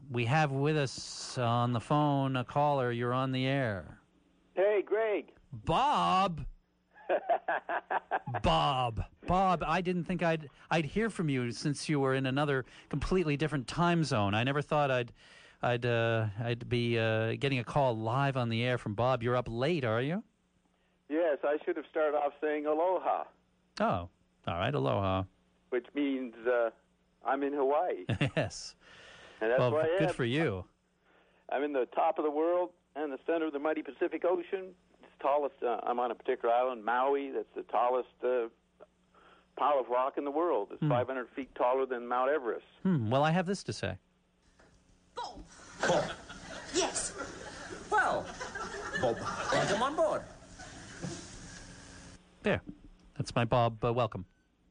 We have with us on the phone a caller. You're on the air. Hey, Greg. Bob. Bob, I didn't think I'd hear from you since you were in another completely different time zone. I never thought I'd be getting a call live on the air from Bob. You're up late, are you? Yes, I should have started off saying aloha. Oh, all right, aloha. Which means I'm in Hawaii. Yes. And that's why good for you. I'm in the top of the world and the center of the mighty Pacific Ocean. It's tallest. I'm on a particular island, Maui. That's the tallest pile of rock in the world. It's 500 feet taller than Mount Everest. Well, I have this to say. Bob. Bob. Yes. Well, Bob, welcome on board. There. That's my Bob welcome.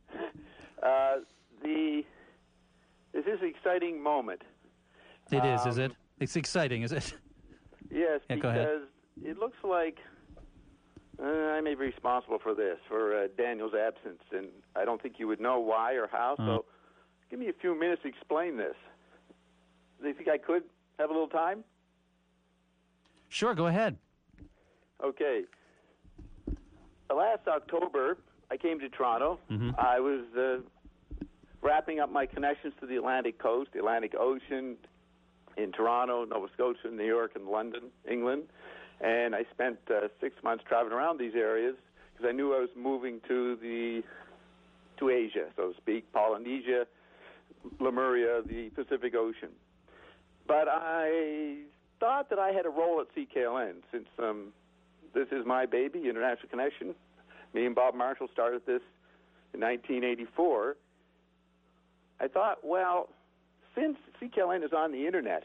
This is an exciting moment. It is it? It's exciting, is it? Yes, yeah, go ahead. because it looks like I may be responsible for this, for Daniel's absence, and I don't think you would know why or how, so give me a few minutes to explain this. Do you think I could have a little time? Sure, go ahead. Okay. Last October, I came to Toronto. I was wrapping up my connections to the Atlantic coast, the Atlantic Ocean, in Toronto, Nova Scotia, New York, and London, England. And I spent 6 months traveling around these areas because I knew I was moving to Asia, so to speak, Polynesia, Lemuria, the Pacific Ocean. But I thought that I had a role at CKLN since this is my baby, International Connection. Me and Bob Marshall started this in 1984. I thought, well, since CKLN is on the Internet,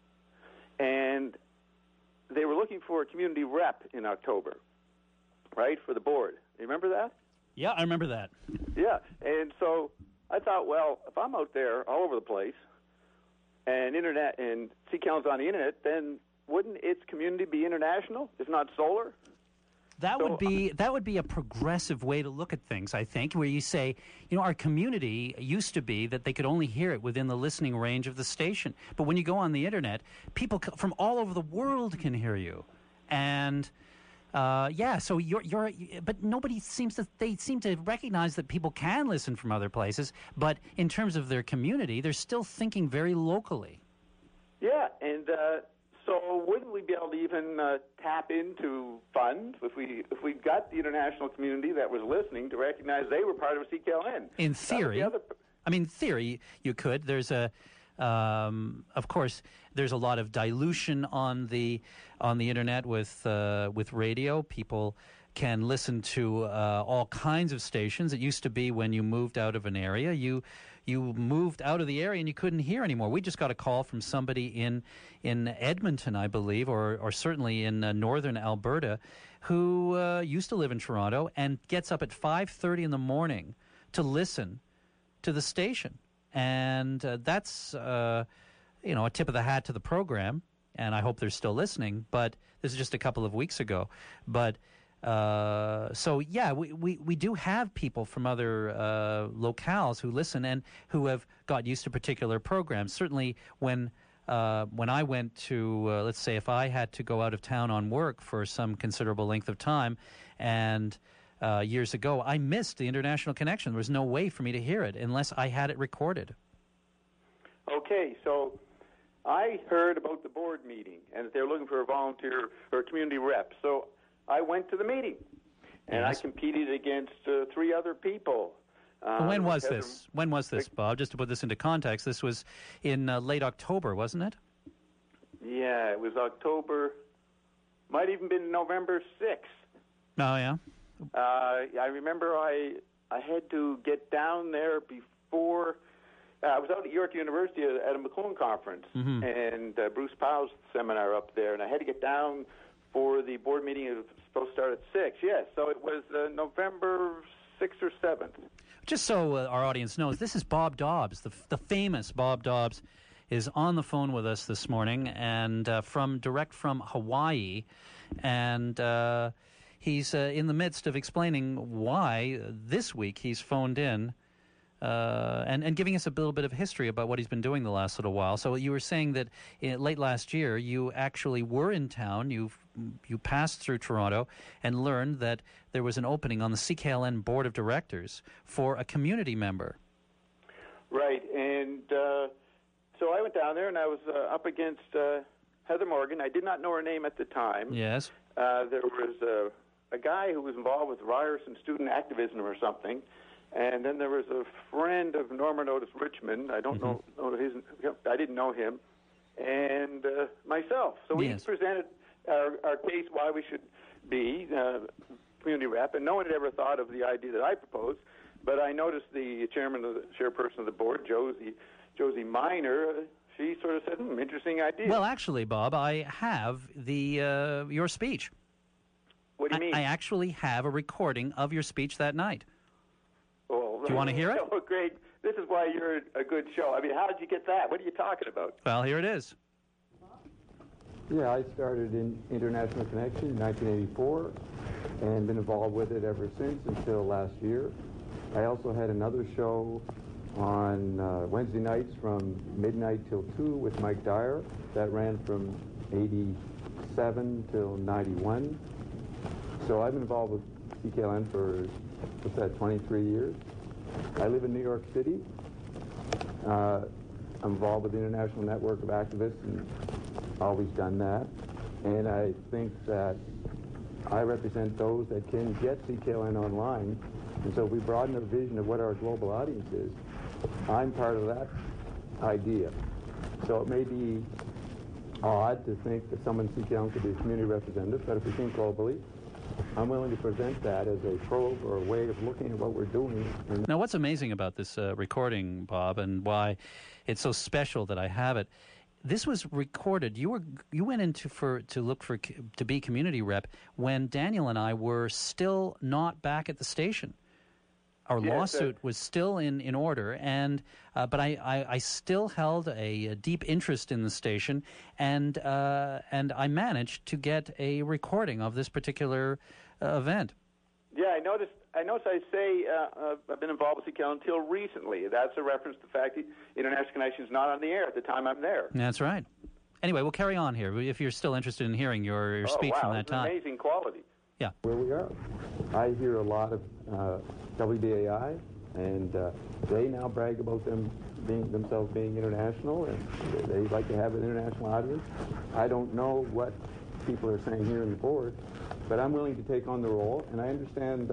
and they were looking for a community rep in October, right, for the board. You remember that? Yeah, I remember that. Yeah, and so I thought, well, if I'm out there all over the place, and Internet and CKLN's on the Internet, then wouldn't its community be international, if not solar? That would be a progressive way to look at things, I think, where you say, our community used to be that they could only hear it within the listening range of the station. But when you go on the Internet, people from all over the world can hear you. And, so but nobody seem to recognize that people can listen from other places. But in terms of their community, they're still thinking very locally. Yeah, and so wouldn't we be able to even tap into funds if we got the international community that was listening to recognize they were part of CKLN? In theory, theory you could. There's of course, there's a lot of dilution on the internet with radio. People can listen to all kinds of stations. It used to be when you moved out of an area, you moved out of the area and you couldn't hear anymore. We just got a call from somebody in Edmonton, I believe, or certainly in northern Alberta, who used to live in Toronto and gets up at 5:30 in the morning to listen to the station. And that's a tip of the hat to the program, and I hope they're still listening. But this is just a couple of weeks ago. But we do have people from other locales who listen and who have got used to particular programs. Certainly when I went to, let's say, if I had to go out of town on work for some considerable length of time, and years ago, I missed the International Connection. There was no way for me to hear it unless I had it recorded. Okay, so I heard about the board meeting and that they're looking for a volunteer or a community rep. So I went to the meeting, and I competed against 3 other people. When was this? When was this, Bob? Just to put this into context, this was in late October, wasn't it? Yeah, it was October. Might even been November 6th. Oh, yeah? I remember I had to get down there before... I was out at York University at a McClone conference, and Bruce Powell's seminar up there, and I had to get down for the board meeting. It was supposed to start at 6, yes. So it was November 6th or 7th. Just so our audience knows, this is Bob Dobbs, the famous Bob Dobbs, is on the phone with us this morning, and direct from Hawaii, and he's in the midst of explaining why this week he's phoned in and giving us a little bit of history about what he's been doing the last little while. So you were saying that late last year you actually were in town. You passed through Toronto and learned that there was an opening on the CKLN board of directors for a community member. Right, and so I went down there, and I was up against Heather Morgan. I did not know her name at the time. Yes. There was a guy who was involved with Ryerson student activism or something. And then there was a friend of Norman Otis Richmond. I don't know his. I didn't know him, and myself. So we presented our case why we should be community rep, and no one had ever thought of the idea that I proposed. But I noticed the chairperson of the board, Josie Minor. She sort of said, "Interesting idea." Well, actually, Bob, I have your speech. What do you mean? I actually have a recording of your speech that night. Well, do you want to hear it? Oh, great. This is why you're a good show. I mean, how did you get that? What are you talking about? Well, here it is. Yeah, I started in International Connection in 1984 and been involved with it ever since until last year. I also had another show on Wednesday nights from midnight till 2 with Mike Dyer. That ran from 87 till 91. So I've been involved with CKLN for, 23 years. I live in New York City. I'm involved with the International Network of Activists and always done that. And I think that I represent those that can get CKLN online. And so if we broaden our vision of what our global audience is, I'm part of that idea. So it may be odd to think that someone in CKLN could be a community representative, but if we think globally, I'm willing to present that as a probe or a way of looking at what we're doing. Now, what's amazing about this recording, Bob, and why it's so special that I have it, this was recorded. You went in to be community rep when Daniel and I were still not back at the station. Our lawsuit was still in order, and but I still held a deep interest in the station, and I managed to get a recording of this particular event. Yeah, I noticed. I say I've been involved with CKLN until recently. That's a reference to the fact that International Connection is not on the air at the time I'm there. That's right. Anyway, we'll carry on here if you're still interested in hearing your speech from that time. Amazing quality. Yeah. Where we are. I hear a lot of WBAI, and they now brag about themselves being international, and they like to have an international audience. I don't know what people are saying here in the board, but I'm willing to take on the role, and I understand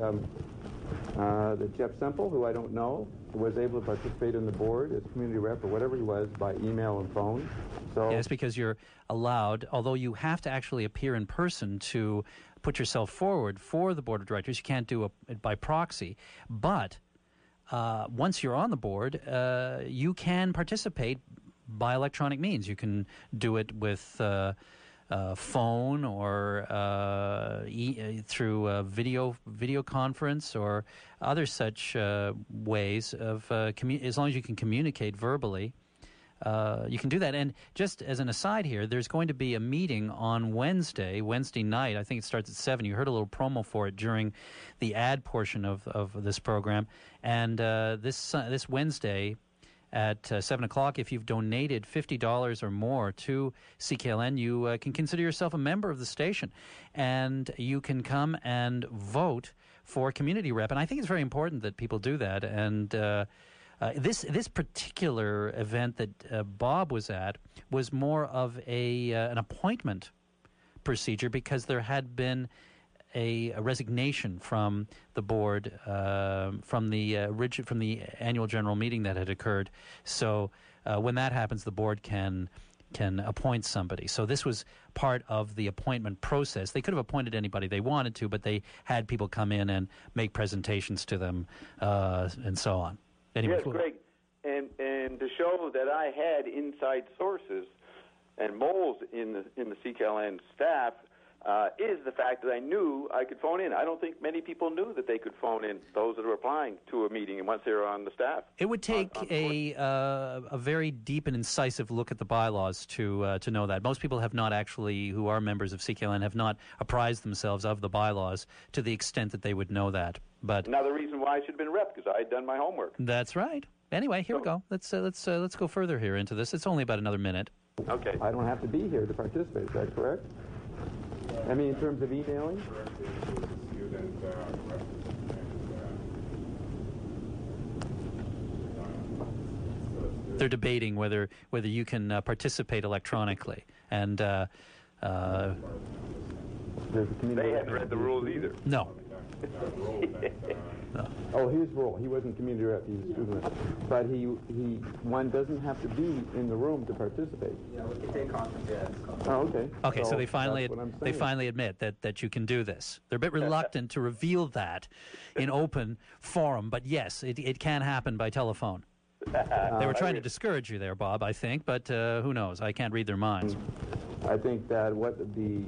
that Jeff Semple, who I don't know, was able to participate in the board as community rep or whatever he was by email and phone. So yes, because you're allowed, although you have to actually appear in person to put yourself forward for the board of directors. You can't do it by proxy. But once you're on the board, you can participate by electronic means. You can do it with phone or through video conference or other such ways of as long as you can communicate verbally. You can do that. And just as an aside here, there's going to be a meeting on Wednesday night. I think it starts at 7. You heard a little promo for it during the ad portion of this program. And this Wednesday at 7 o'clock, if you've donated $50 or more to CKLN, you can consider yourself a member of the station. And you can come and vote for community rep. And I think it's very important that people do that. And this particular event that Bob was at was more of an appointment procedure because there had been a resignation from the board from the annual general meeting that had occurred. So when that happens, the board can appoint somebody. So this was part of the appointment process. They could have appointed anybody they wanted to, but they had people come in and make presentations to them and so on. Anyway, yes, Greg, and to show that I had inside sources and moles in the CKLN staff, is the fact that I knew I could phone in. I don't think many people knew that they could phone in, those that are applying to a meeting, and once they were on the staff. It would take a very deep and incisive look at the bylaws to know that. Most people have not actually, who are members of CKLN, have not apprised themselves of the bylaws to the extent that they would know that. But another reason why I should have been rep, because I had done my homework. That's right. Anyway, here we go. Let's go further here into this. It's only about another minute. Okay. I don't have to be here to participate. Is that correct? I mean, in terms of emailing? They're debating whether you can participate electronically, and They hadn't read the rules either. no. Oh, his role. He wasn't community rep. He was student. But one doesn't have to be in the room to participate. Yeah, we can take conference, yeah. Oh, okay. Okay, so they that's what I'm saying. finally admit that you can do this. They're a bit reluctant to reveal that in open forum, but yes, it can happen by telephone. They were trying to discourage you there, Bob, I think, but who knows? I can't read their minds. I think that what the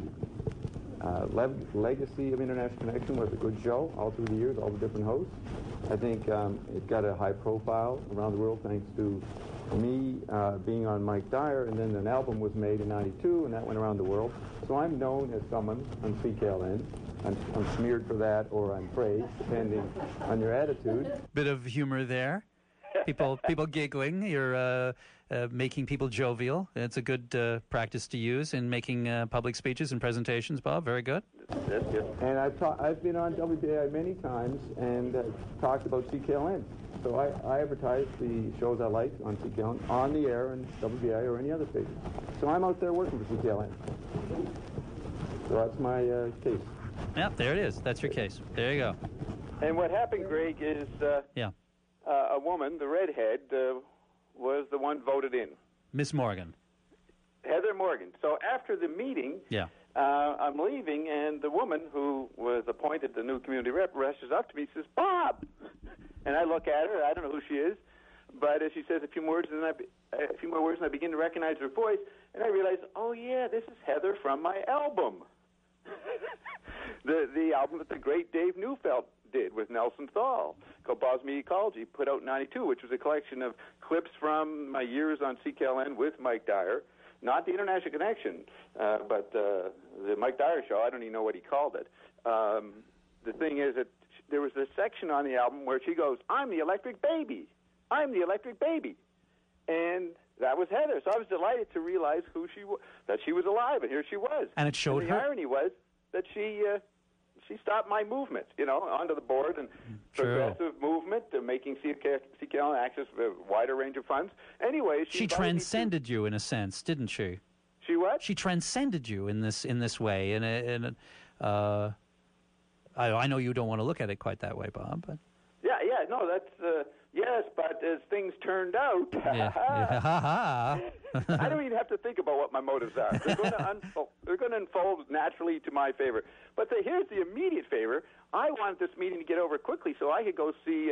legacy of International Connection was a good show all through the years, all the different hosts. I think it got a high profile around the world thanks to me being on Mike Dyer, and then an album was made in '92, and that went around the world. So I'm known as someone on CKLN. I'm smeared for that, or I'm praised, depending on your attitude. Bit of humor there. People giggling. You're making people jovial. It's a good practice to use in making public speeches and presentations, Bob. Very good. That's good. And I've been on WBAI many times and talked about CKLN. So I advertise the shows I like on CKLN, on the air, and WBAI or any other station. So I'm out there working for CKLN. So that's my case. Yeah, there it is. That's your case. There you go. And what happened, Greg, is Yeah. A woman, the redhead, was the one voted in. Miss Morgan. Heather Morgan. So after the meeting, Yeah. I'm leaving, and the woman who was appointed the new community rep rushes up to me and says, "Bob!" And I look at her. I don't know who she is, but she says a few more words, and I begin to recognize her voice, and I realize, oh, yeah, this is Heather from my album. the album that the great Dave Neufeld did with Nelson Thal, called Bosnia Ecology, put out in '92, which was a collection of clips from my years on CKLN with Mike Dyer. Not the International Connection, but the Mike Dyer Show. I don't even know what he called it. The thing is that there was a section on the album where she goes, "I'm the electric baby. I'm the electric baby." And that was Heather. So I was delighted to realize that she was alive, and here she was. And it showed the her. irony was that she stopped my movement, onto the board and progressive movement, making CKLN access a wider range of funds. Anyway, She transcended you in a sense, didn't she? She what? She transcended you in this way. I know you don't want to look at it quite that way, Bob, but no, that's yes, but as things turned out, yeah. I don't even have to think about what my motives are. They're going to unfold naturally to my favor. But here's the immediate favor. I wanted this meeting to get over quickly so I could go see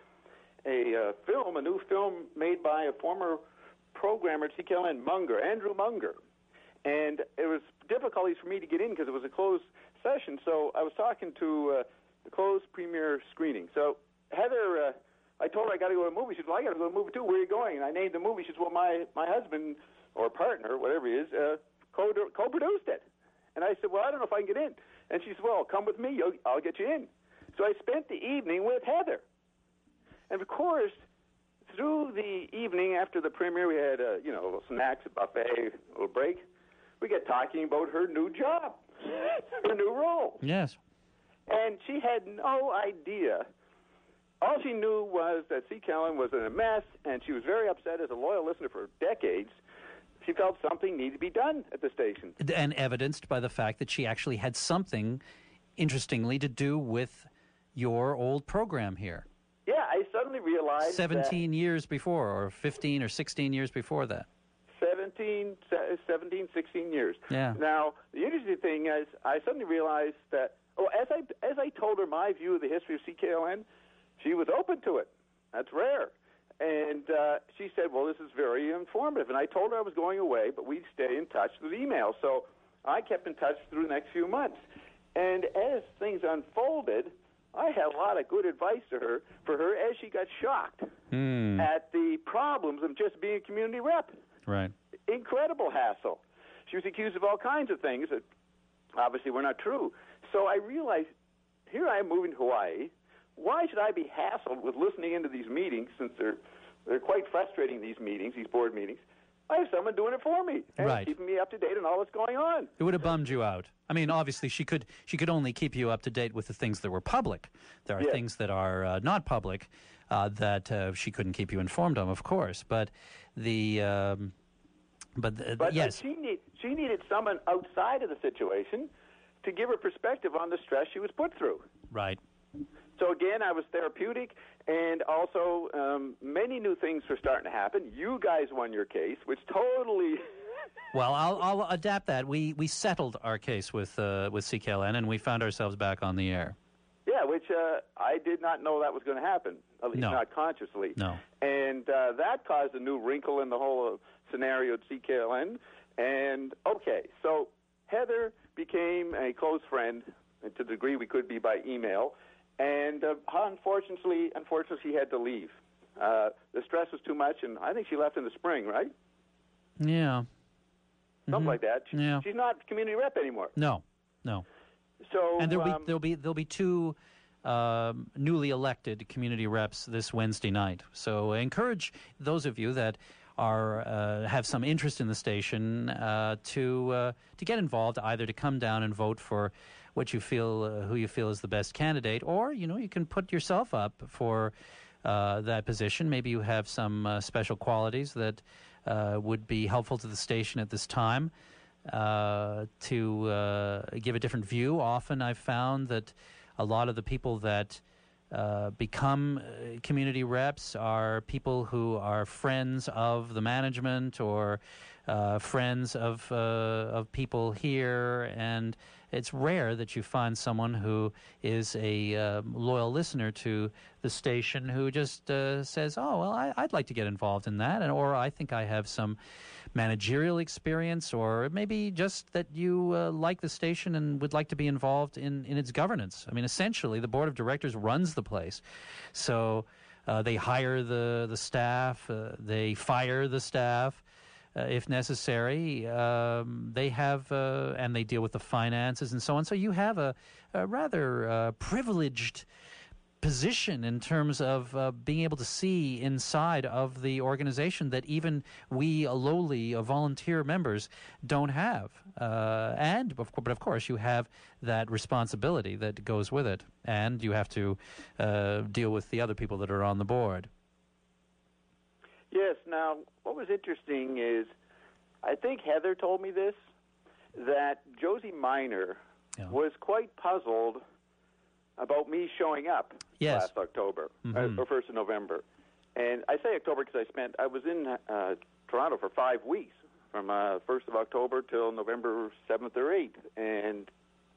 a new film made by a former programmer at CKLN, Andrew Munger. And it was difficulties for me to get in because it was a closed session. So I was talking to the closed premiere screening. So Heather, I told her I got to go to a movie. She said, "Well, I got to go to a movie too. Where are you going?" And I named the movie. She said, "Well, my husband or partner, whatever he is, co-produced it." And I said, "Well, I don't know if I can get in." And she said, "Well, come with me. I'll get you in." So I spent the evening with Heather. And of course, through the evening after the premiere, we had snacks, a buffet, a little break. We got talking about her new job, her new role. Yes. And she had no idea. All she knew was that CKLN was in a mess, and she was very upset as a loyal listener for decades. She felt something needed to be done at the station. And evidenced by the fact that she actually had something, interestingly, to do with your old program here. Yeah, I suddenly realized 17 years before, or 15 or 16 years before that. 17, 16 years. Yeah. Now, the interesting thing is I suddenly realized that, as I told her my view of the history of CKLN, she was open to it. That's rare. And she said, "Well, this is very informative." And I told her I was going away, but we'd stay in touch with email. So I kept in touch through the next few months. And as things unfolded, I had a lot of good advice for her as she got shocked at the problems of just being a community rep. Right. Incredible hassle. She was accused of all kinds of things that obviously were not true. So I realized, here I am moving to Hawaii. Why should I be hassled with listening into these meetings, since they're quite frustrating, these meetings, these board meetings? I have someone doing it for me and keeping me up to date on all that's going on. It would have bummed you out. I mean, obviously, she could only keep you up to date with the things that were public. There are things that are not public that she couldn't keep you informed of course. But yes, she needed someone outside of the situation to give her perspective on the stress she was put through. Right. So again, I was therapeutic, and also many new things were starting to happen. You guys won your case, which totally. Well, I'll adapt that. We settled our case with CKLN, and we found ourselves back on the air. Yeah, which I did not know that was going to happen, at least not consciously. No. And that caused a new wrinkle in the whole scenario at CKLN. And, okay, so Heather became a close friend, to the degree we could be by email. And unfortunately, she had to leave. The stress was too much, and I think she left in the spring, right? Yeah. Something like that. Yeah. She's not community rep anymore. No. So and there'll be two newly elected community reps this Wednesday night. So I encourage those of you that are have some interest in the station to get involved, either to come down and vote for what you feel, who you feel is the best candidate, or you can put yourself up for that position. Maybe you have some special qualities that would be helpful to the station at this time to give a different view. Often I've found that a lot of the people that become community reps are people who are friends of the management or friends of people here, and it's rare that you find someone who is a loyal listener to the station who just says, "Oh, well, I'd like to get involved in that," or "I think I have some managerial experience," or maybe just that you like the station and would like to be involved in its governance. I mean, essentially, the board of directors runs the place, so they hire the staff, they fire the staff. If necessary, they have, and they deal with the finances and so on. So you have a rather privileged position in terms of being able to see inside of the organization that even we lowly volunteer members don't have. But of course, you have that responsibility that goes with it, and you have to deal with the other people that are on the board. Yes. Now, what was interesting is, I think Heather told me this, that Josie Minor was quite puzzled about me showing up last October, or 1st of November. And I say October because I was in Toronto for 5 weeks, from 1st of October till November 7th or 8th. And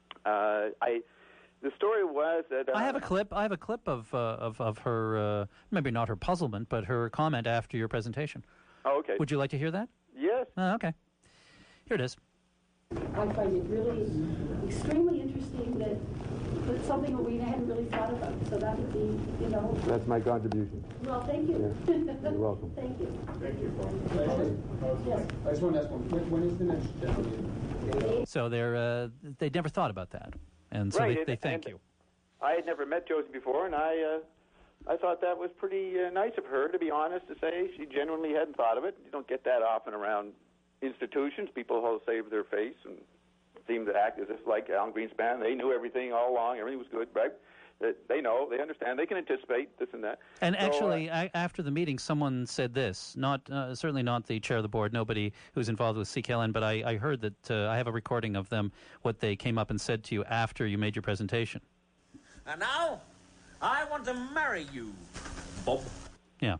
the story was that I have a clip of her, maybe not her puzzlement, but her comment after your presentation. Oh, okay. Would you like to hear that? Yes. Okay. Here it is. I find it really extremely interesting that it's something that we hadn't really thought about. So that would be, That's my contribution. Well, thank you. Yeah. You're welcome. Thank you. Thank you. Yes. I just want to ask when is the next general meeting? So they never thought about that, and so they thank you. I had never met Josie before, and I thought that was pretty nice of her, to be honest, to say she genuinely hadn't thought of it. You don't get that often around institutions. People who save their face and seem to act as if, like Alan Greenspan, they knew everything all along, everything was good, right? They know, they understand, they can anticipate this and that. And actually, after the meeting, someone said this, certainly not the chair of the board, nobody who's involved with CKLN, but I heard that I have a recording of them, what they came up and said to you after you made your presentation. And now, I want to marry you, Bob. Yeah.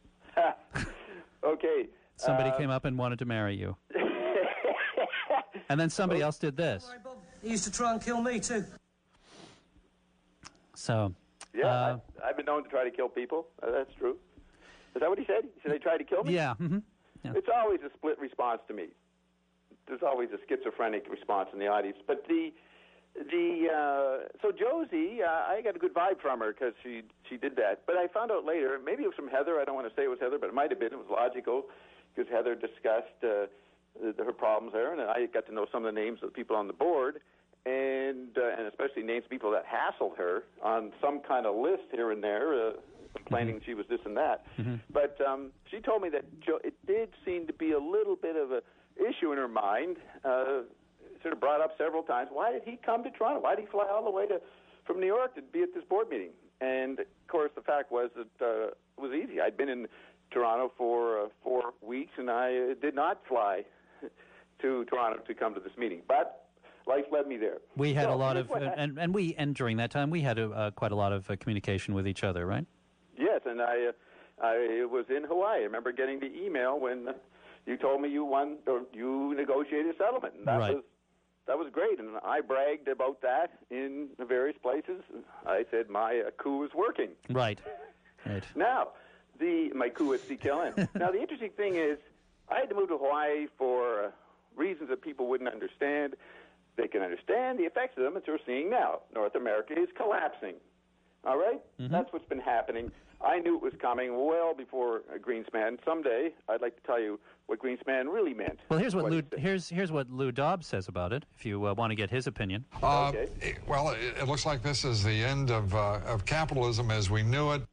Okay. Somebody came up and wanted to marry you. And then somebody else did this. Sorry, Bob. He used to try and kill me, too. So. Yeah, I've been known to try to kill people. That's true. Is that what he said? He said they tried to kill me? Yeah. Mm-hmm. Yeah. It's always a split response to me. there's always a schizophrenic response in the audience. But so Josie, I got a good vibe from her because she did that. But I found out later, maybe it was from Heather. I don't want to say it was Heather, but it might have been. It was logical because Heather discussed her problems there, and I got to know some of the names of the people on the board, and especially names of people that hassled her on some kind of list here and there, complaining she was this and that. But she told me that it did seem to be a little bit of a issue in her mind. Sort of brought up several times. Why did he come to Toronto? Why did he fly all the way from New York to be at this board meeting? And of course, the fact was that it was easy. I'd been in Toronto for 4 weeks, and I did not fly to Toronto to come to this meeting. But life led me there. We had a lot of, and during that time we had quite a lot of communication with each other, right? Yes, and I was in Hawaii. I remember getting the email when you told me you won or you negotiated a settlement. And that was great, and I bragged about that in various places. I said my coup is working. Right. Now, my coup at CKLN. Now, the interesting thing is, I had to move to Hawaii for reasons that people wouldn't understand. They can understand the effects of them, as we're seeing now. North America is collapsing. All right? That's what's been happening. I knew it was coming well before Greenspan. Someday, I'd like to tell you what Greenspan really meant. Well, here's what Lou Dobbs says about it, if you want to get his opinion. Okay. It looks like this is the end of capitalism as we knew it.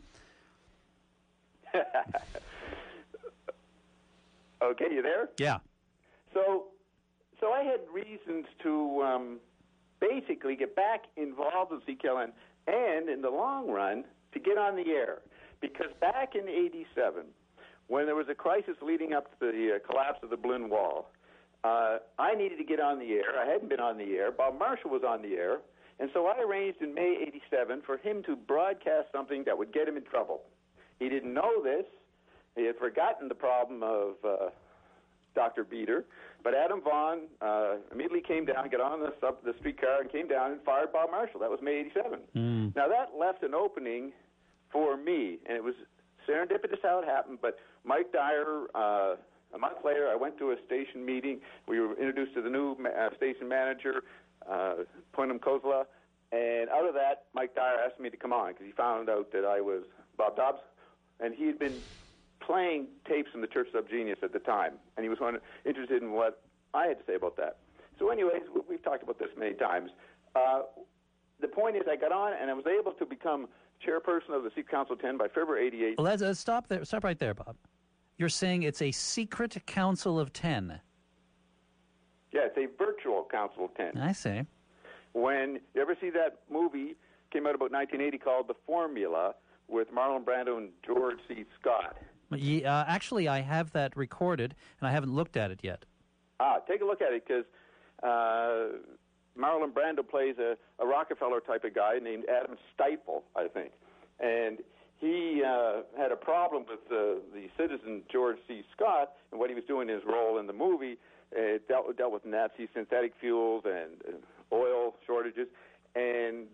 Okay, you there? Yeah. So I had reasons to basically get back involved with CKLN, and in the long run, to get on the air. Because back in '87, when there was a crisis leading up to the collapse of the Berlin Wall, I needed to get on the air. I hadn't been on the air. Bob Marshall was on the air. And so I arranged in May '87 for him to broadcast something that would get him in trouble. He didn't know this. He had forgotten the problem of Dr. Beater. But Adam Vaughn immediately came down, got on the streetcar, and came down and fired Bob Marshall. That was May '87. Now, that left an opening for me, and it was serendipitous how it happened. But Mike Dyer, a month later, I went to a station meeting. We were introduced to the new station manager, Poonam Khosla, and out of that, Mike Dyer asked me to come on because he found out that I was Bob Dobbs, and he had been playing tapes from the Church of Genius at the time, and he was interested in what I had to say about that. So anyways, we've talked about this many times. The point is I got on, and I was able to become chairperson of the Secret Council of 10 by February '88. Well, let's stop there. Stop right there, Bob. You're saying it's a secret Council of 10. Yeah, it's a virtual Council of 10. I see. When you ever see that movie, came out about 1980, called The Formula, with Marlon Brando and George C. Scott. Actually, I have that recorded, and I haven't looked at it yet. Take a look at it, because Marlon Brando plays a Rockefeller type of guy named Adam Stiefel, I think. And he had a problem with the citizen George C. Scott, and what he was doing in his role in the movie dealt with Nazi synthetic fuels and oil shortages. And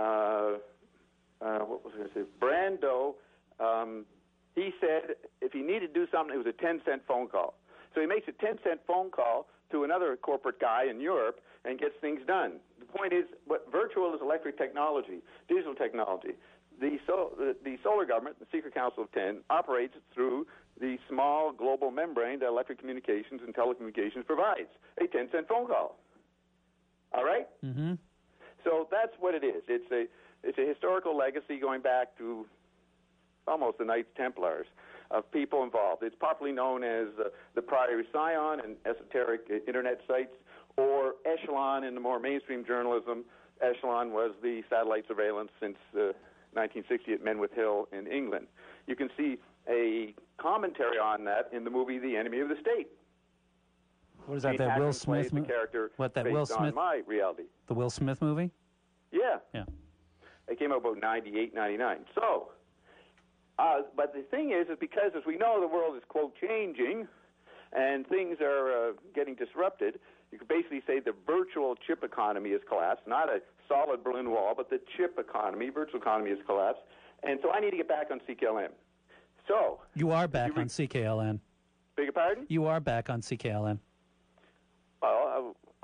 what was I going to say? Brando, he said if he needed to do something, it was a 10-cent phone call. So he makes a 10-cent phone call to another corporate guy in Europe and gets things done. The point is, what virtual is electric technology, digital technology. The solar government, the Secret Council of 10, operates through the small global membrane that electric communications and telecommunications provides, a 10-cent phone call. All right? Mm-hmm. So that's what it is. It's a historical legacy going back to almost the Knights Templars of people involved. It's popularly known as the Priory Scion and esoteric internet sites, or Echelon in the more mainstream journalism. Echelon was the satellite surveillance since 1960 at Menwith Hill in England. You can see a commentary on that in the movie The Enemy of the State. What is that? That Will Smith movie? What, that Will Smith? On my reality. The Will Smith movie? Yeah. Yeah. It came out about 98, 99. So, but the thing is because, as we know, the world is, quote, changing, and things are getting disrupted, you could basically say the virtual chip economy has collapsed, not a solid Berlin Wall, but the chip economy, virtual economy has collapsed. And so I need to get back on CKLN. So. You are back on CKLN. Beg your pardon? You are back on CKLN.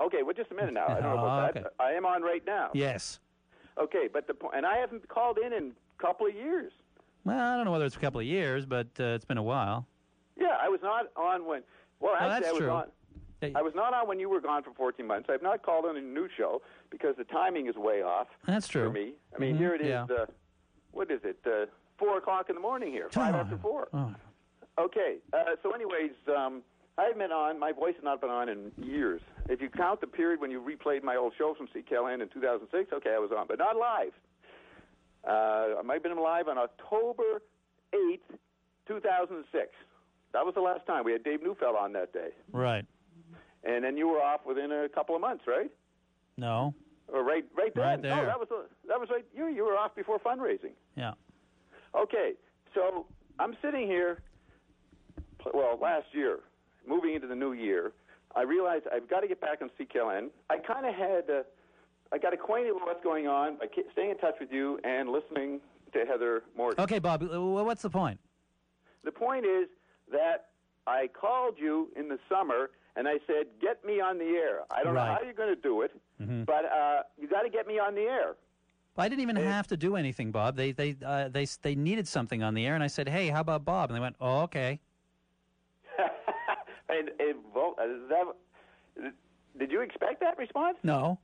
Okay, well, just a minute now. I don't know about that. I am on right now. Yes. Okay, but and I haven't called in a couple of years. Well, I don't know whether it's a couple of years, but it's been a while. Yeah, I was not on when. Well, actually, that's I was true. on. I was not on when you were gone for 14 months. I've not called on a new show because the timing is way off. That's true. For me. I mean, here it is. What is it? 4 o'clock in the morning here. 5 after 4. Oh. Okay. So, anyways, I haven't been on. My voice has not been on in years. If you count the period when you replayed my old show from CKLN in 2006, okay, I was on, but not live. I might have been live on October 8th, 2006. That was the last time. We had Dave Neufeld on that day. Right. And then you were off within a couple of months, right? No. Or right then. Right there. No, that was right. You were off before fundraising. Yeah. Okay, so I'm sitting here. Well, last year, moving into the new year, I realized I've got to get back on CKLN. I kind of had. I got acquainted with what's going on by staying in touch with you and listening to Heather Morgan. Okay, Bob. What's the point? The point is that I called you in the summer. And I said, get me on the air. I don't know how you're going to do it, but you got to get me on the air. I didn't even have to do anything, Bob. They needed something on the air, and I said, hey, how about Bob? And they went, oh, okay. Did you expect that response? No.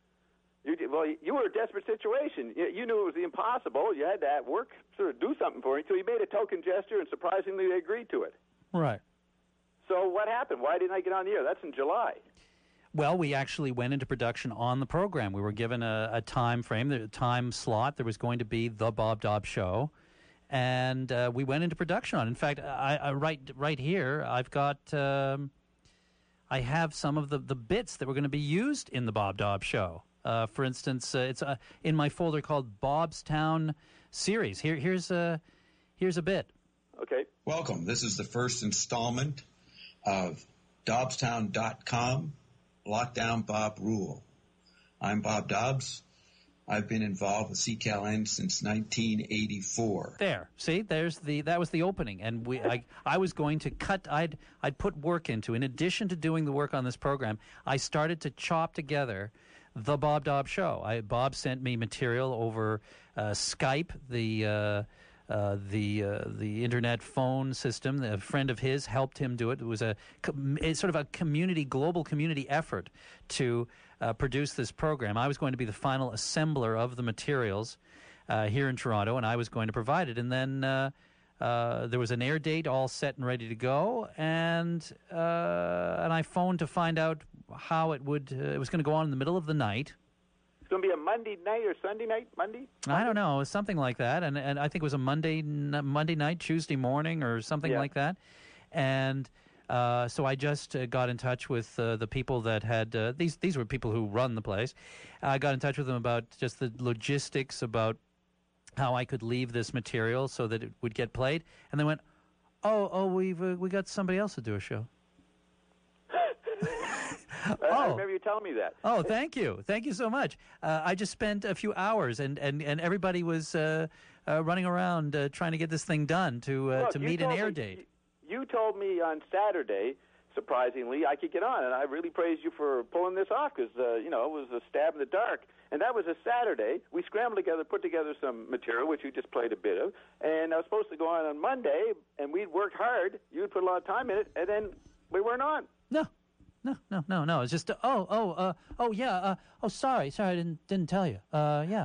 You were a desperate situation. You knew it was impossible. You had to work, sort of do something for it. So you made a token gesture, and surprisingly, they agreed to it. Right. So what happened? Why didn't I get on the air? That's in July. Well, we actually went into production on the program. We were given a time frame, a time slot. There was going to be the Bob Dobbs Show, and we went into production on it. In fact, I right here, I've got I have some of the bits that were going to be used in the Bob Dobbs Show. For instance, it's in my folder called Bobstown Series. Here's a bit. Okay. Welcome. This is the first installment of Dobbstown.com, Lockdown Bob Rule. I'm Bob Dobbs. I've been involved with CKLN since 1984. There, see, that was the opening, and I was going to cut. I'd put work into. In addition to doing the work on this program, I started to chop together the Bob Dobbs Show. Bob sent me material over Skype, the internet phone system. A friend of his helped him do it. It was it's sort of a global community effort to produce this program. I was going to be the final assembler of the materials here in Toronto, and I was going to provide it. And then there was an air date all set and ready to go, and I phoned to find out how it was going to go on in the middle of the night. It's going to be a Monday night or Sunday night? Monday? I don't know, something like that, and I think it was a Monday night, Tuesday morning, or something like that, and so I just got in touch with the people that had these were people who run the place. I got in touch with them about just the logistics about how I could leave this material so that it would get played, and they went, "Oh, we got somebody else to do a show." I remember you telling me that. Oh, thank you so much. I just spent a few hours, and everybody was running around trying to get this thing done to meet an air date. You told me on Saturday, surprisingly, I could get on, and I really praise you for pulling this off because it was a stab in the dark. And that was a Saturday. We scrambled together, put together some material, which you just played a bit of, and I was supposed to go on Monday, and we'd worked hard. You'd put a lot of time in it, and then we weren't on. No. It's just sorry, I didn't tell you. Yeah.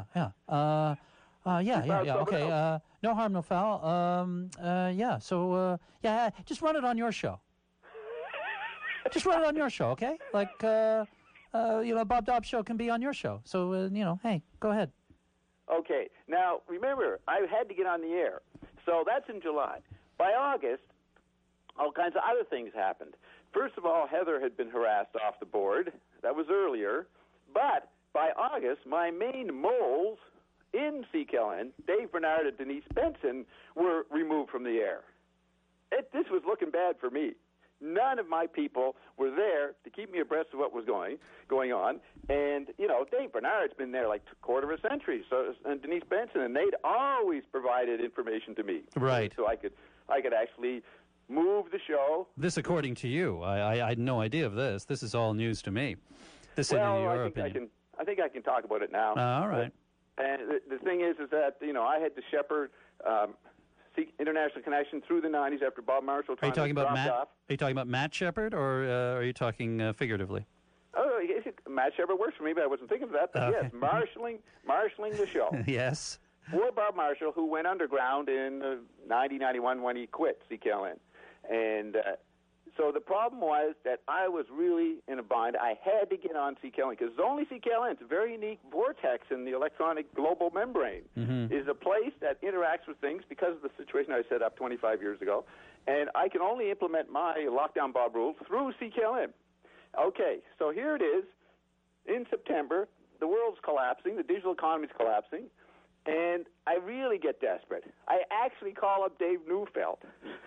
Okay. No harm, no foul. Yeah. So just run it on your show. Just run it on your show, okay? Like Bob Dobbs Show can be on your show. So hey, go ahead. Okay. Now remember, I had to get on the air, so that's in July. By August, all kinds of other things happened. First of all, Heather had been harassed off the board. That was earlier. But by August, my main moles in CKLN, Dave Bernard and Denise Benson, were removed from the air. This was looking bad for me. None of my people were there to keep me abreast of what was going on. And, Dave Bernard's been there like a quarter of a century, and Denise Benson, and they'd always provided information to me. Right. So I could actually move the show. This, according to you, I had no idea of this. This is all news to me. This in your I opinion. think I can talk about it now. All right. And the thing is that I had to shepherd International Connection through the 90s after Bob Marshall. Are you talking about dropped Matt? off. Are you talking about Matt Shepard, or are you talking figuratively? Oh, Matt Shepard works for me, but I wasn't thinking of that. But yes, marshalling the show. Yes. For Bob Marshall, who went underground in 1991 when he quit CKLN. And so the problem was that I was really in a bind. I had to get on CKLN because only CKLN, it's a very unique vortex in the electronic global membrane, is a place that interacts with things because of the situation I set up 25 years ago. And I can only implement my Lockdown Bob rules through CKLN. Okay, so here it is. In September, the world's collapsing, the digital economy's collapsing, and I really get desperate. I actually call up Dave Neufeld,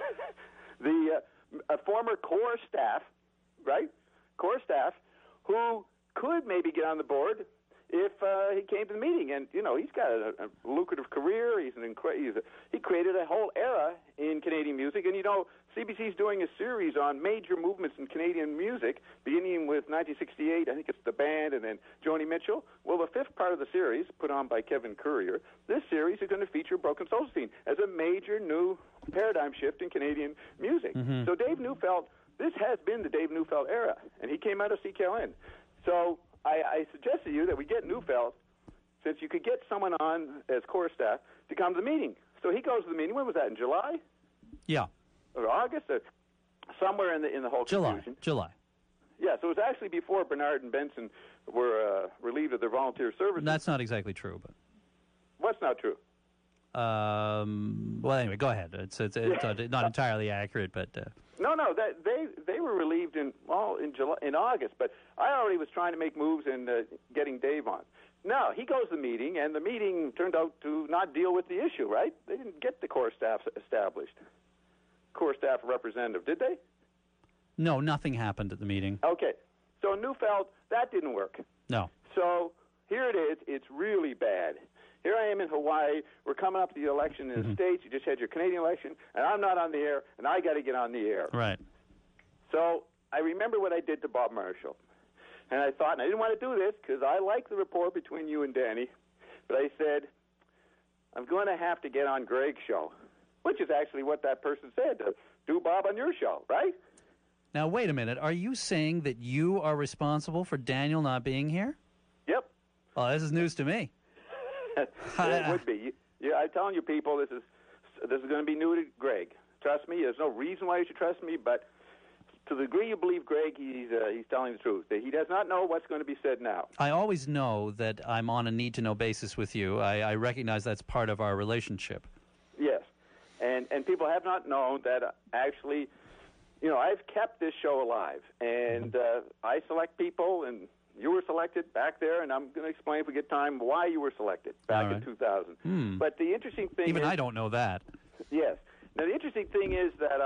a former core staff, right? Core staff, who could maybe get on the board if he came to the meeting. And, he's got a lucrative career. He created a whole era in Canadian music. And, CBC's doing a series on major movements in Canadian music, beginning with 1968. I think it's The Band and then Joni Mitchell. Well, the fifth part of the series, put on by Kevin Currier, this series is going to feature Broken Social as a major new paradigm shift in Canadian music. So Dave Neufeld, this has been the Dave Neufeld era, and he came out of CKLN. So I suggest to you that we get Neufeld, since you could get someone on as core staff to come to the meeting. So he goes to the meeting. When was that, in July? Yeah. Or August? Somewhere in the whole confusion. July. Yeah, so it was actually before Bernard and Benson were relieved of their volunteer services. That's not exactly true, but... What's not true? Well, anyway, go ahead. It's not entirely accurate, but... No, they were relieved in August, but I already was trying to make moves in getting Dave on. No, he goes to the meeting, and the meeting turned out to not deal with the issue, right? They didn't get the core staff established. Core staff representative, did they? No, nothing happened at the meeting. Okay. So Neufeld, that didn't work. No. So here it is. It's really bad. Here I am in Hawaii. We're coming up to the election in the States. You just had your Canadian election, and I'm not on the air, and I got to get on the air. Right. So I remember what I did to Bob Marshall. And I thought, and I didn't want to do this because I like the rapport between you and Danny, but I said, I'm going to have to get on Greg's show, which is actually what that person said, to do Bob on your show, right? Now, wait a minute. Are you saying that you are responsible for Daniel not being here? Yep. Oh, this is news to me. It would be. Yeah, I'm telling you, people, this is going to be new to Greg. Trust me. There's no reason why you should trust me, but to the degree you believe Greg, he's telling the truth. He does not know what's going to be said now. I always know that I'm on a need-to-know basis with you. I recognize that's part of our relationship. Yes. And people have not known that actually, I've kept this show alive. And I select people, and you were selected back there, and I'm going to explain if we get time why you were selected back in 2000. But the interesting thing Even I don't know that. Yes. Now, the interesting thing is that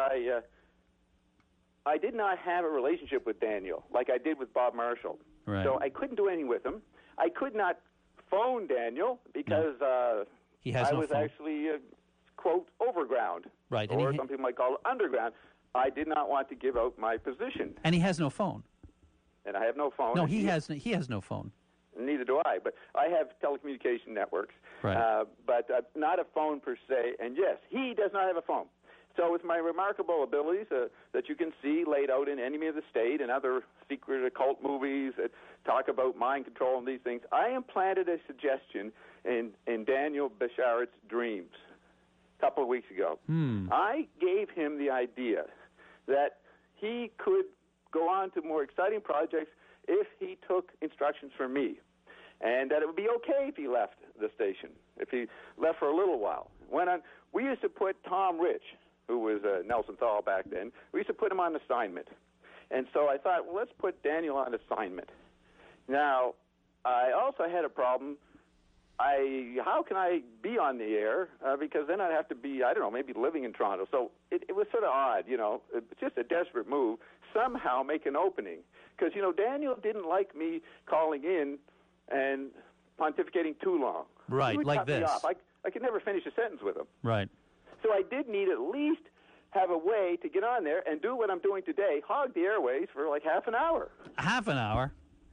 I did not have a relationship with Daniel like I did with Bob Marshall. Right. So I couldn't do anything with him. I could not phone Daniel because he has I no was phone. actually, quote, overground. Right. Or some people might call it underground. I did not want to give out my position. And he has no phone. And I have no phone. No, he has no phone. Neither do I. But I have telecommunication networks. Right. But not a phone per se. And yes, he does not have a phone. So with my remarkable abilities that you can see laid out in Enemy of the State and other secret occult movies that talk about mind control and these things, I implanted a suggestion in Daniel Basharat's dreams a couple of weeks ago. I gave him the idea that he could go on to more exciting projects if he took instructions from me, and that it would be okay if he left the station, if he left for a little while. We used to put Tom Rich, who was Nelson Thal back then, we used to put him on assignment. And so I thought, well, let's put Daniel on assignment. Now, I also had a problem. How can I be on the air? Because then I'd have to be, maybe living in Toronto. So it was sort of odd, It's just a desperate move. Somehow make an opening. Because, Daniel didn't like me calling in and pontificating too long. Right, he would like cut me this. off. I could never finish a sentence with him. Right. So I did need at least have a way to get on there and do what I'm doing today, hog the airways for like half an hour. Half an hour?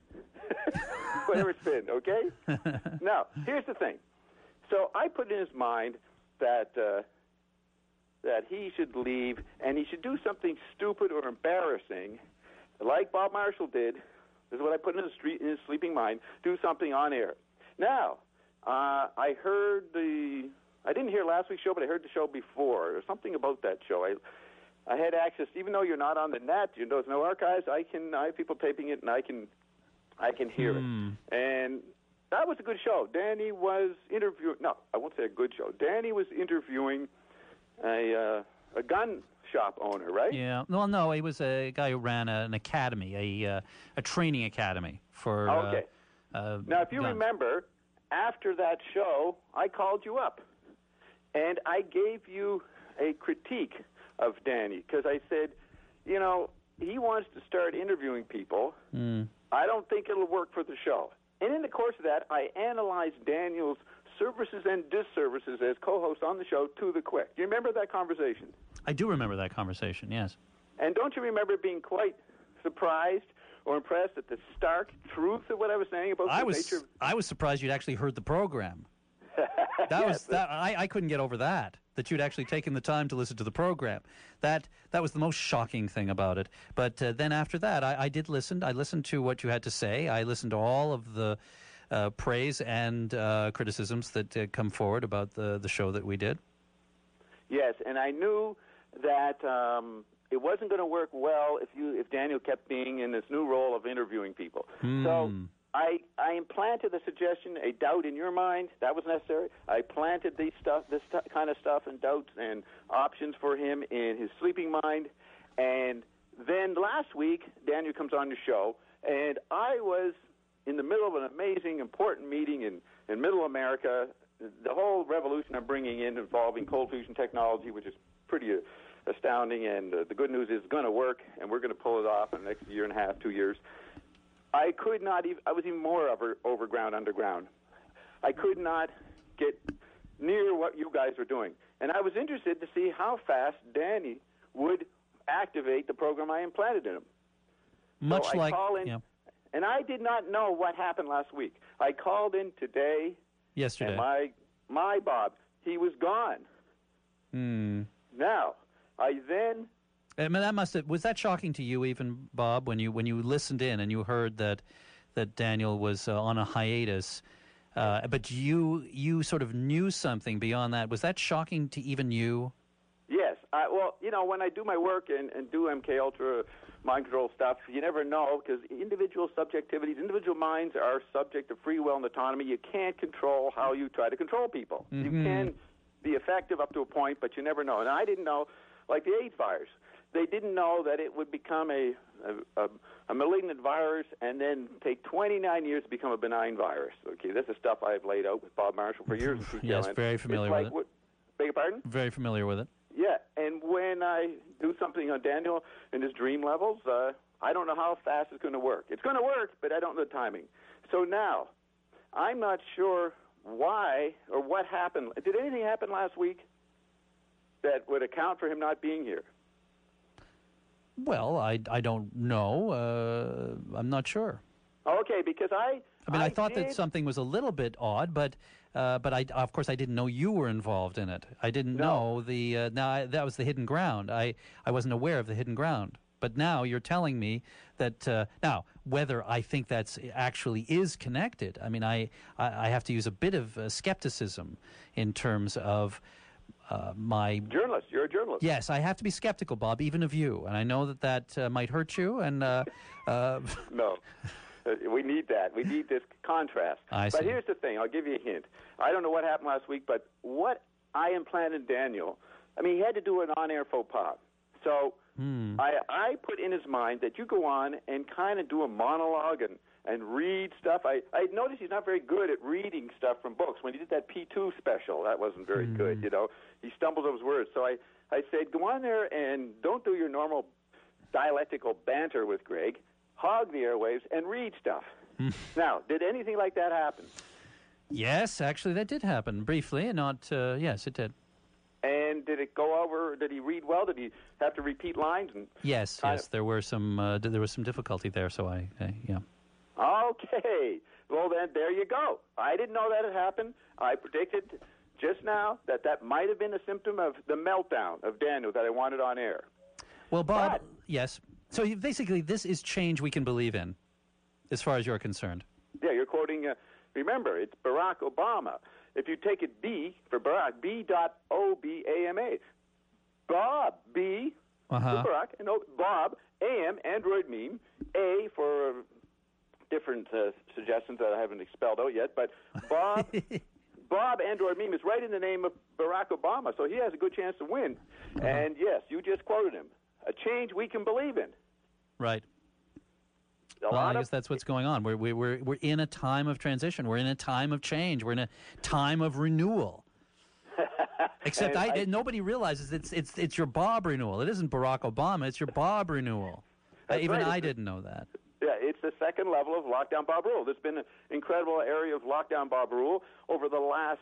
Whatever it's been, okay? Now, here's the thing. So I put in his mind that that he should leave and he should do something stupid or embarrassing, like Bob Marshall did. This is what I put in his sleeping mind. Do something on air. Now, I didn't hear last week's show, but I heard the show before. There's something about that show. I had access, even though you're not on the net, there's no archives. I have people taping it, and I can hear it. And that was a good show. Danny was interviewing. No, I won't say a good show. Danny was interviewing a gun shop owner, right? Yeah. Well, no, he was a guy who ran an academy, a training academy for. Okay. Now, if you remember, after that show, I called you up, and I gave you a critique of Danny because I said, he wants to start interviewing people. I don't think it'll work for the show. And in the course of that, I analyzed Daniel's services and disservices as co-host on the show to the quick. Do you remember that conversation? I do remember that conversation, yes. And don't you remember being quite surprised or impressed at the stark truth of what I was saying about the nature of... I was surprised you'd actually heard the program. I couldn't get over that you'd actually taken the time to listen to the program. That was the most shocking thing about it. But then after that, I did listen. I listened to what you had to say. I listened to all of the praise and criticisms that come forward about the show that we did. Yes, and I knew that it wasn't going to work well if Daniel kept being in this new role of interviewing people. So I implanted the suggestion, a doubt in your mind. That was necessary. I planted this kind of stuff and doubts and options for him in his sleeping mind. And then last week, Daniel comes on the show, and I was in the middle of an amazing, important meeting in Middle America. The whole revolution I'm bringing in involving cold fusion technology, which is pretty astounding, and the good news is it's going to work, and we're going to pull it off in the next year and a half, 2 years. I could not even, I was even more overground, underground. I could not get near what you guys were doing. And I was interested to see how fast Danny would activate the program I implanted in him. Much so like, and I did not know what happened last week. I called in today. Yesterday. And my Bob, he was gone. Now, I then... I mean, was that shocking to you even, Bob, when you listened in and you heard that Daniel was on a hiatus, but you sort of knew something beyond that? Was that shocking to even you? Yes. Well, when I do my work and do MK Ultra mind control stuff, you never know, because individual subjectivities, individual minds are subject to free will and autonomy. You can't control how you try to control people. You can be effective up to a point, but you never know. And I didn't know, like the AIDS virus. They didn't know that it would become a malignant virus and then take 29 years to become a benign virus. Okay, this is stuff I've laid out with Bob Marshall for years. Yes, very familiar with it. Beg your pardon? Very familiar with it. Yeah, and when I do something on Daniel and his dream levels, I don't know how fast it's going to work. It's going to work, but I don't know the timing. So now, I'm not sure why or what happened. Did anything happen last week that would account for him not being here? I don't know. I'm not sure. Okay, because I thought that something was a little bit odd, but of course I didn't know you were involved in it. I didn't know that was the hidden ground. I wasn't aware of the hidden ground. But now you're telling me that now whether I think that's actually is connected. I mean, I have to use a bit of skepticism in terms of. My journalist. You're a journalist. Yes, I have to be skeptical, Bob, even of you, and I know that might hurt you. And no, we need that. We need this contrast. But here's the thing. I'll give you a hint. I don't know what happened last week, but what I implanted Daniel. I mean, he had to do an on-air faux pas. So I put in his mind that you go on and kind of do a monologue and read stuff. I noticed he's not very good at reading stuff from books. When he did that P2 special, that wasn't very good, He stumbled over his words. So I said, go on there and don't do your normal dialectical banter with Greg. Hog the airwaves and read stuff. Now, did anything like that happen? Yes, actually that did happen briefly, and not, yes, it did. And did it go over? Did he read well? Did he have to repeat lines? Yes, there were some. There was some difficulty there. So yeah. Okay. Well, then, there you go. I didn't know that had happened. I predicted just now that might have been a symptom of the meltdown of Daniel that I wanted on air. Well, Bob, yes. So basically, this is change we can believe in, as far as you're concerned. Yeah, you're quoting, remember, it's Barack Obama. If you take it B for Barack, B.O.B.A.M.A. Bob, B for Barack, and Bob, A.M., Android meme, A for different suggestions that I haven't expelled out yet, but Bob, Bob, Android meme is right in the name of Barack Obama, so he has a good chance to win. And yes, you just quoted him. A change we can believe in. Right. Well, I guess that's what's going on. We're in a time of transition. We're in a time of change. We're in a time of renewal. Except nobody realizes it's your Bob renewal. It isn't Barack Obama. It's your Bob renewal. Even I didn't know that. Yeah, it's the second level of Lockdown Bob rule. There's been an incredible area of Lockdown Bob rule over the last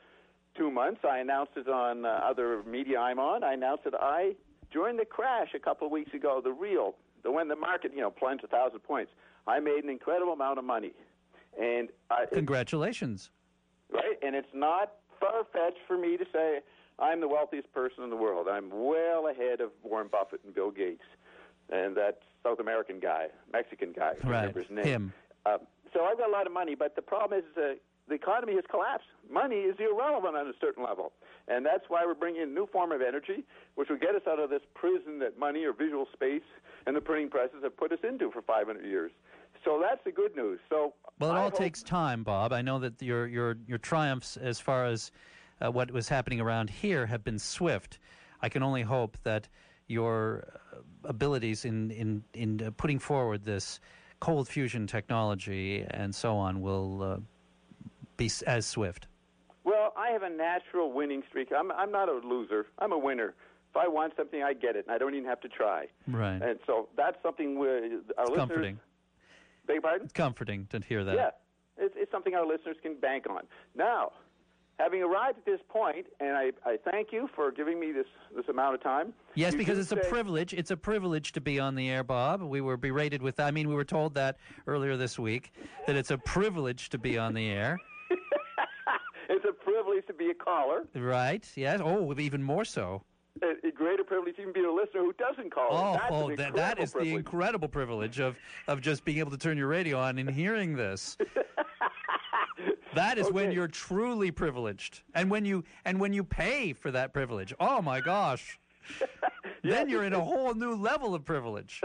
2 months. I announced it on other media I'm on. I announced that during the crash a couple of weeks ago, when the market, plunged 1,000 points, I made an incredible amount of money. And congratulations. Right, and it's not far-fetched for me to say I'm the wealthiest person in the world. I'm well ahead of Warren Buffett and Bill Gates, and that South American guy, Mexican guy, I remember his name. Him. So I've got a lot of money, but the problem is the economy has collapsed. Money is irrelevant on a certain level. And that's why we're bringing in a new form of energy, which will get us out of this prison that money or visual space and the printing presses have put us into for 500 years. So that's the good news. So well, it all takes time, Bob. I know that your triumphs as far as what was happening around here have been swift. I can only hope that your abilities in putting forward this cold fusion technology and so on will be as swift. Well, I have a natural winning streak. I'm not a loser. I'm a winner. If I want something, I get it, and I don't even have to try. Right. And so that's something our listeners... comforting. Beg your pardon? It's comforting to hear that. Yeah. It's something our listeners can bank on. Now, having arrived at this point, and I thank you for giving me this amount of time. Yes, because it's a privilege. It's a privilege to be on the air, Bob. We were berated with that. I mean, we were told that earlier this week, that it's a privilege to be on the air. It's a privilege to be a caller. Right, yes. Oh, even more so. A greater privilege to even be a listener who doesn't call. That is the incredible privilege of just being able to turn your radio on and hearing this. That is when you're truly privileged, and when you pay for that privilege. Oh my gosh! Then you're in a whole new level of privilege.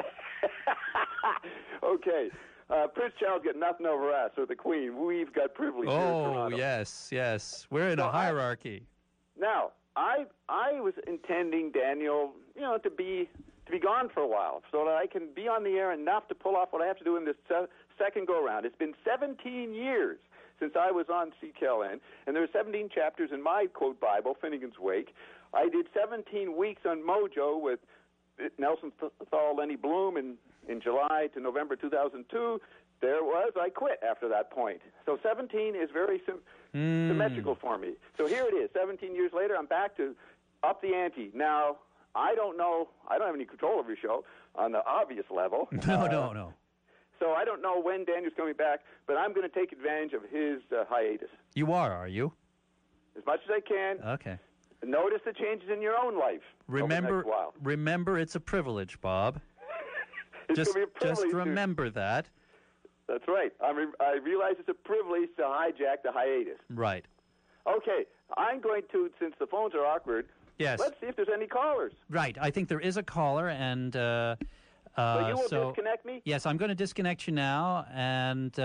Okay. Prince Charles got nothing over us, or the Queen. We've got privilege here in Toronto. Yes. We're in a hierarchy. Now, I was intending, Daniel, to be gone for a while, so that I can be on the air enough to pull off what I have to do in this second go-around. It's been 17 years since I was on CKLN, and there are 17 chapters in my, quote, Bible, Finnegan's Wake. I did 17 weeks on Mojo with Nelson Thal, Lenny Bloom in July to November 2002. I quit after that point. So 17 is very symmetrical for me. So here it is. 17 years later, I'm back to up the ante. Now, I don't know. I don't have any control over your show on the obvious level. No. So I don't know when Daniel's coming back, but I'm going to take advantage of his hiatus. You are you? As much as I can. Okay. Notice the changes in your own life. Remember, it's a privilege, Bob. Just remember that. That's right. I realize it's a privilege to hijack the hiatus. Right. Okay. I'm going to, since the phones are awkward, yes. Let's see if there's any callers. Right. I think there is a caller, and... so you will disconnect me? Yes, I'm going to disconnect you now, and...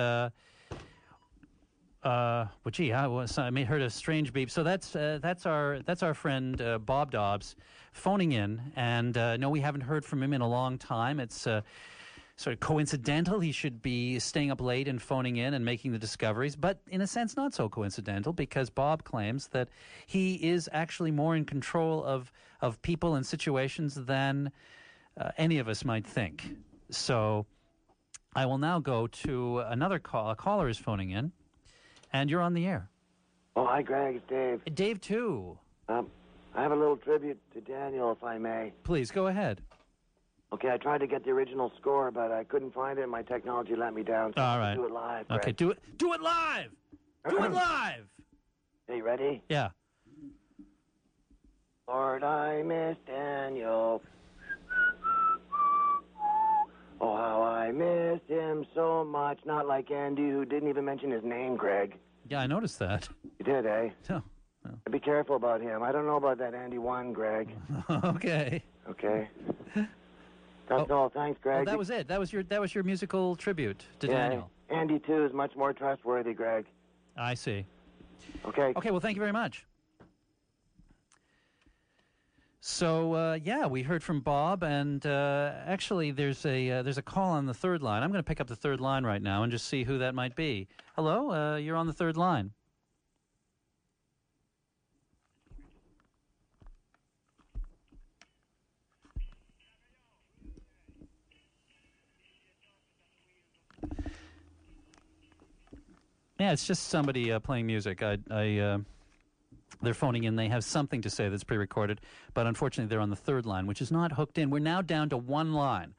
I heard a strange beep. So that's our friend Bob Dobbs phoning in, and no, we haven't heard from him in a long time. It's sort of coincidental. He should be staying up late and phoning in and making the discoveries, but in a sense not so coincidental, because Bob claims that he is actually more in control of people and situations than any of us might think. So I will now go to another call. A caller is phoning in. And you're on the air. Oh, hi, Greg. It's Dave. Dave, too. I have a little tribute to Daniel, if I may. Please, go ahead. Okay, I tried to get the original score, but I couldn't find it, and my technology let me down. So All right. Do it live, Greg. Okay, do it live! Do it live! Hey, you ready? Yeah. Lord, I miss Daniel. Oh, how I miss him so much. Not like Andy, who didn't even mention his name, Greg. Yeah, I noticed that. You did, eh? No. Be careful about him. I don't know about that Andy 1, Greg. Okay. Okay. That's all. Thanks, Greg. Well, that was it. That was your musical tribute to Yeah, Daniel. Andy 2 is much more trustworthy, Greg. I see. Okay. Okay, well, thank you very much. So, yeah, we heard from Bob, and actually there's a call on the third line. I'm going to pick up the third line right now and just see who that might be. Hello, you're on the third line. Yeah, it's just somebody playing music. They're phoning in. They have something to say that's pre-recorded, but unfortunately they're on the third line, which is not hooked in. We're now down to one line.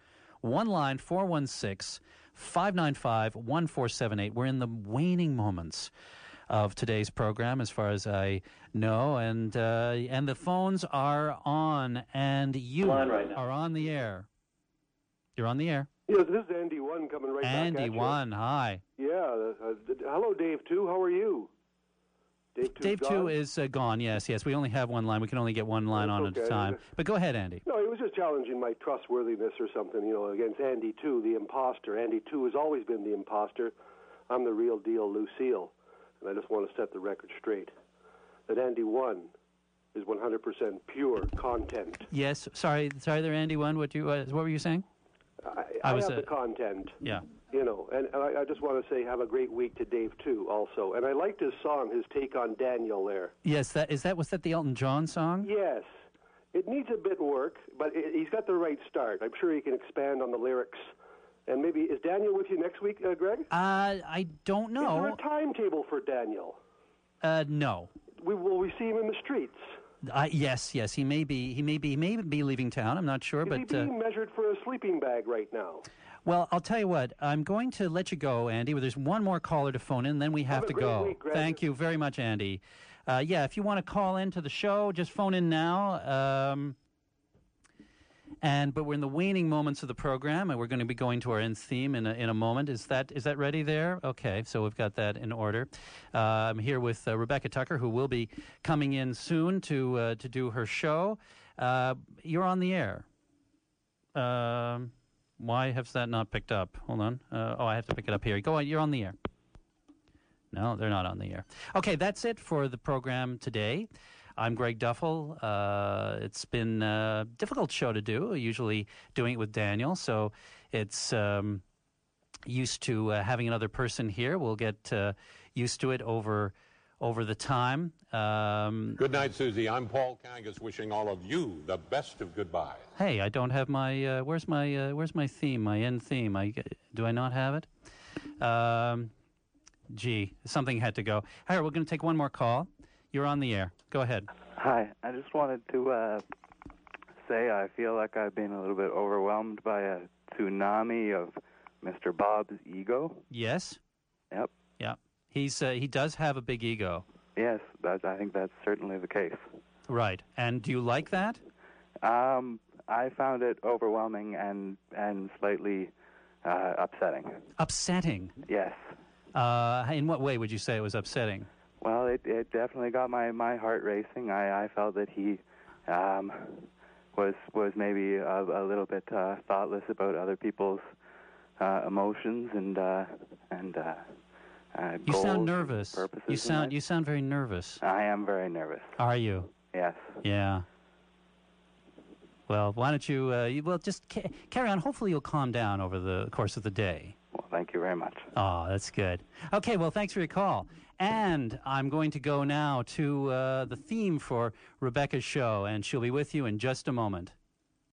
416-595-1478. We're in the waning moments of today's program, as far as I know, and the phones are on, and you are on the air. You're on the air. Yes, this is Andy 1 coming right back at you. Andy 1, hi. Yeah, hello, Dave 2. How are you? Dave 2 is gone, yes. We only have one line. We can only get one line on at a time. But go ahead, Andy. No, he was just challenging my trustworthiness or something, against Andy 2, the imposter. Andy 2 has always been the imposter. I'm the real deal, Lucille. And I just want to set the record straight. That Andy 1 is 100% pure content. Yes, sorry there, Andy 1. What were you saying? I have the content. Yeah. And I just want to say have a great week to Dave, too, also. And I liked his song, his take on Daniel there. Yes, was that the Elton John song? Yes. It needs a bit of work, but he's got the right start. I'm sure he can expand on the lyrics. And maybe, is Daniel with you next week, Greg? I don't know. Is there a timetable for Daniel? No. Will we see him in the streets? Yes, he may be leaving town. I'm not sure, Is he being measured for a sleeping bag right now? Well, I'll tell you what. I'm going to let you go, Andy. There's one more caller to phone in, then we have to go. Week, Thank you very much, Andy. If you want to call into the show, just phone in now. But we're in the waning moments of the program, and we're going to be going to our end theme in a moment. Is that ready there? Okay, so we've got that in order. I'm here with Rebecca Tucker, who will be coming in soon to do her show. You're on the air. Why has that not picked up? Hold on. I have to pick it up here. Go on. You're on the air. No, they're not on the air. Okay, that's it for the program today. I'm Greg Duffel. It's been a difficult show to do, usually doing it with Daniel, so it's used to having another person here. We'll get used to it over the time. Good night, Susie. I'm Paul Kangas, wishing all of you the best of goodbye. Hey, I don't have my. Where's my theme? My end theme? Do I not have it? Something had to go. All right, we're going to take one more call. You're on the air. Go ahead. Hi. I just wanted to say I feel like I've been a little bit overwhelmed by a tsunami of Mr. Bob's ego. Yes. Yep. Yeah. He does have a big ego. Yes, I think that's certainly the case. Right. And do you like that? I found it overwhelming and slightly upsetting. Upsetting? Yes. In what way would you say it was upsetting? Well, it definitely got my heart racing. I felt that he was maybe a little bit thoughtless about other people's emotions and you goals sound nervous. And purposes. You sound very nervous. I am very nervous. Are you? Yes. Yeah. Well, why don't you just carry on. Hopefully you'll calm down over the course of the day. Well, thank you very much. Oh, that's good. Okay, well, thanks for your call. And I'm going to go now to the theme for Rebecca's show, and she'll be with you in just a moment.